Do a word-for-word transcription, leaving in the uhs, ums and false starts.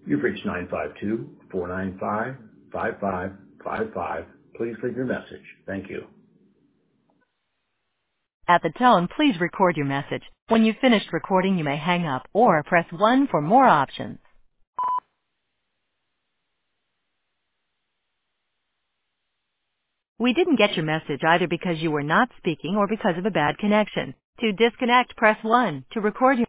You've reached nine five two, four nine five, five five five five. Please leave your message. Thank you. At the tone, please record your message. When you've finished recording, you may hang up or press one for more options. We didn't get your message either because you were not speaking or because of a bad connection. To disconnect, press one. To record your